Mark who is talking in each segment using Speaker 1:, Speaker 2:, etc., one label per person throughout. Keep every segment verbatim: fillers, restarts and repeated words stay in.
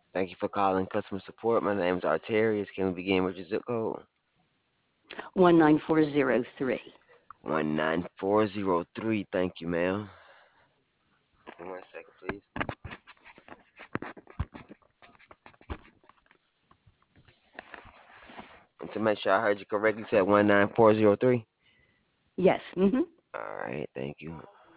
Speaker 1: Thank you for calling customer support. My name is Arterius. Can we begin with your zip code?
Speaker 2: one nine four zero three.
Speaker 1: one nine four zero three. Thank you, ma'am. One second, please. And to make sure I heard you correctly, you said one nine four zero three.
Speaker 2: Yes. Mm-hmm.
Speaker 1: All right, thank you.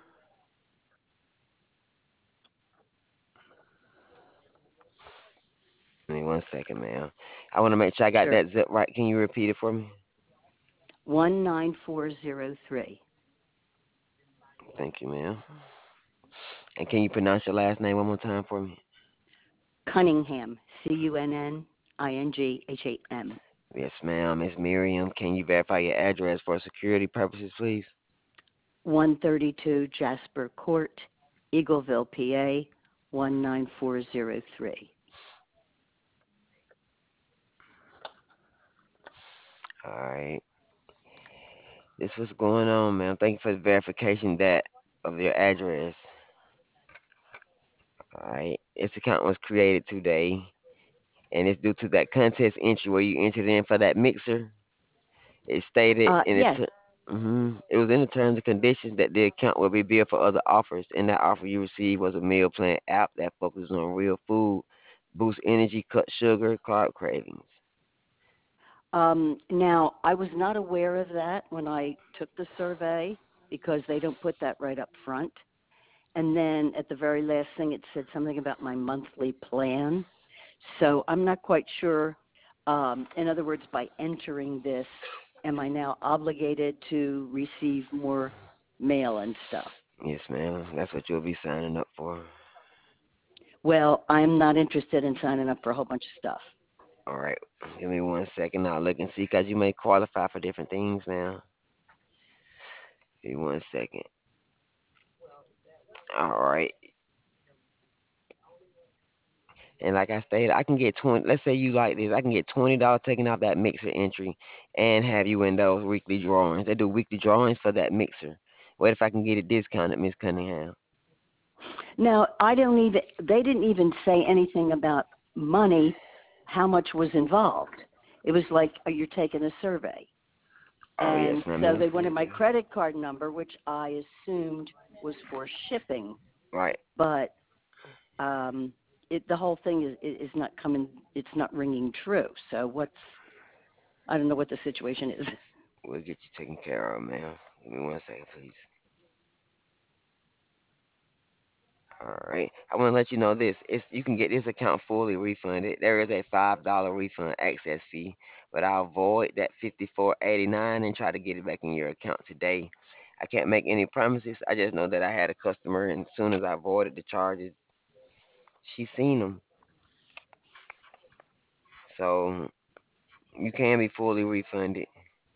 Speaker 1: Give me one second, ma'am. I want to make sure I got
Speaker 2: Sure.
Speaker 1: that zip right. Can you repeat it for me?
Speaker 2: one nine four zero three.
Speaker 1: Thank you, ma'am. And can you pronounce your last name one more time for me?
Speaker 2: Cunningham. C U N N I N G H A M.
Speaker 1: Yes, ma'am. Miss Miriam. Can you verify your address for security purposes, please?
Speaker 2: one thirty-two Jasper Court, Eagleville, P A. one nine four zero three.
Speaker 1: All right. This what's going on, ma'am. Thank you for the verification that of your address. All right. This account was created today, and it's due to that contest entry where you entered in for that mixer. It stated
Speaker 2: Uh,
Speaker 1: in the
Speaker 2: yes.
Speaker 1: ter- hmm it was in the terms and conditions that the account will be billed for other offers, and that offer you received was a meal plan app that focuses on real food, boosts energy, cut sugar, carb cravings.
Speaker 2: Um, now, I was not aware of that when I took the survey because they don't put that right up front. And then at the very last thing, it said something about my monthly plan. So I'm not quite sure. Um, in other words, by entering this, am I now obligated to receive more mail and stuff?
Speaker 1: Yes, ma'am. That's what you'll be signing up for.
Speaker 2: Well, I'm not interested in signing up for a whole bunch of stuff.
Speaker 1: All right. Give me one second. I'll look and see because you may qualify for different things now. Give me one second. All right. And like I stated, I can get twenty. Let's say you like this. I can get twenty dollars taken off that mixer entry, and have you in those weekly drawings. They do weekly drawings for that mixer. What if I can get it discounted, Miss Cunningham?
Speaker 2: Now, I don't even, they didn't even say anything about money, how much was involved. It was like, oh, you're taking a survey.
Speaker 1: Oh
Speaker 2: And
Speaker 1: yes, ma'am.
Speaker 2: so
Speaker 1: You'll
Speaker 2: they
Speaker 1: see
Speaker 2: wanted
Speaker 1: it
Speaker 2: my
Speaker 1: there.
Speaker 2: credit card number, which I assumed was for shipping,
Speaker 1: Right.
Speaker 2: but um, it, the whole thing is, is not coming, it's not ringing true. So what's, I don't know what the situation is.
Speaker 1: We'll get you taken care of, ma'am. Give me one second, please. All right. I want to let you know this. It's you can get this account fully refunded. There is a five dollar refund access fee, but I'll void that fifty four eighty nine and try to get it back in your account today. I can't make any promises. I just know that I had a customer, and as soon as I voided the charges, she seen them. So you can be fully refunded.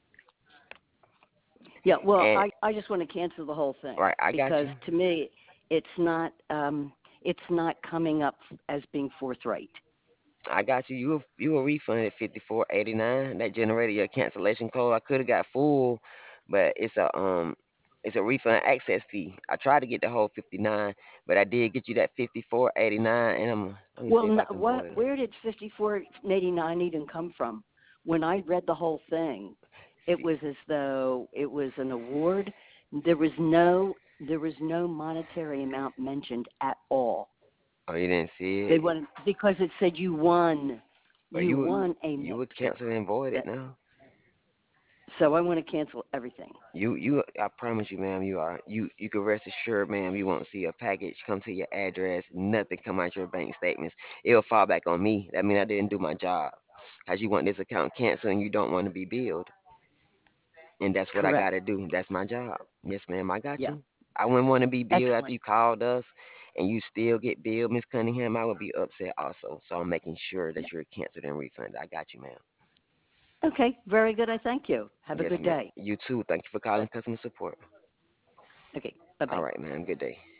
Speaker 2: Yeah, well,
Speaker 1: And
Speaker 2: I, I just want to cancel the whole thing
Speaker 1: right, I got
Speaker 2: because
Speaker 1: you.
Speaker 2: to me, it's not, um, it's not coming up as being forthright.
Speaker 1: I got you. You were, you were refunded fifty four eighty nine. That generated your cancellation code. I could have got full, but it's a um it's a refund access fee. I tried to get the whole fifty nine, but I did get you that fifty four eighty nine. And I'm let me see
Speaker 2: Well,
Speaker 1: if
Speaker 2: n-
Speaker 1: I can
Speaker 2: what,
Speaker 1: void it.
Speaker 2: where did fifty-four eighty-nine even come from? When I read the whole thing, it
Speaker 1: See,
Speaker 2: was as though it was an award. There was no, there was no monetary amount mentioned at all.
Speaker 1: oh, you didn't see
Speaker 2: They
Speaker 1: it,
Speaker 2: wanted because it said you won,
Speaker 1: but
Speaker 2: you
Speaker 1: you would
Speaker 2: won a
Speaker 1: you would
Speaker 2: mixer.
Speaker 1: cancel and void it
Speaker 2: That,
Speaker 1: now.
Speaker 2: so I want to cancel everything.
Speaker 1: You you I promise you, ma'am. You are you you can rest assured, ma'am. You won't see a package come to your address. Nothing come out your bank statements. It'll fall back on me. That mean I didn't do my job. Cause you want this account canceled and you don't want to be billed. And that's what I
Speaker 2: Correct.
Speaker 1: gotta do. That's my job. Yes, ma'am. I got
Speaker 2: Yeah.
Speaker 1: you. I wouldn't want to be billed after
Speaker 2: Excellent.
Speaker 1: you called us and you still get billed, Miss Cunningham. I would be upset also. So I'm making sure
Speaker 2: Yeah.
Speaker 1: that you're canceled and refunded. I got you, ma'am.
Speaker 2: Okay. Very good. I thank you. Have a
Speaker 1: Yes,
Speaker 2: good
Speaker 1: ma'am.
Speaker 2: day.
Speaker 1: You too. Thank you for
Speaker 2: Bye.
Speaker 1: calling customer support.
Speaker 2: Okay. Bye
Speaker 1: All
Speaker 2: bye.
Speaker 1: right, ma'am. Good day.